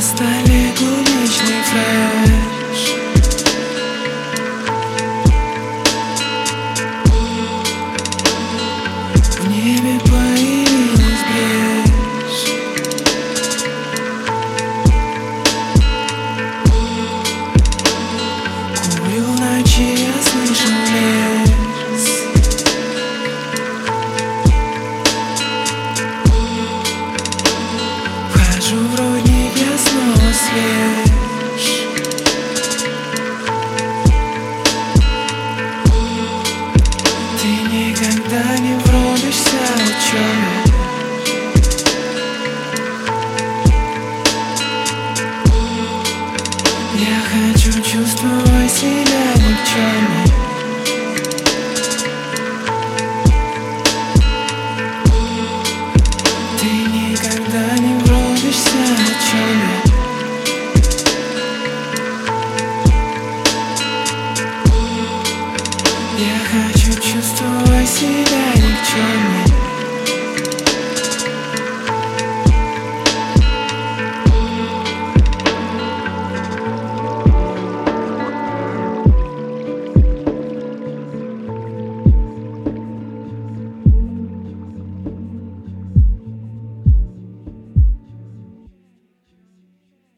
столе клубничный фреш. В небе появилась брешь. Курю в ночи, я слышу лес. Вхожу в рудник, я снова свеж. Ты никогда не врубишься, о чем я хочу чувствовать себя никчемным.